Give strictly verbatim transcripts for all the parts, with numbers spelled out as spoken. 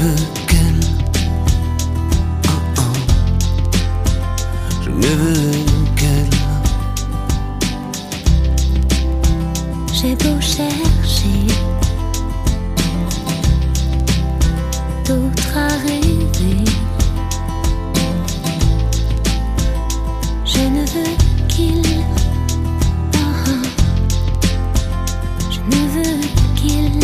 veux qu'elle, oh oh, je ne veux qu'elle. J'ai beau chercher d'autres à rêver, je ne veux qu'il, oh, oh, je ne veux qu'il.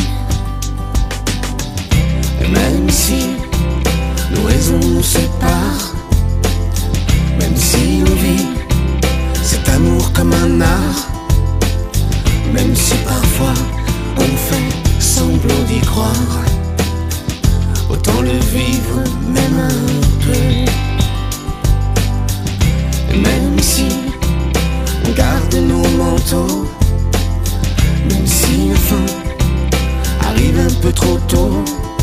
Même si nos raisons nous séparent, même si on vit cet amour comme un art, même si parfois on fait semblant d'y croire, autant le vivre même un peu. Et même si on garde nos manteaux, même si la fin arrive un peu trop tôt,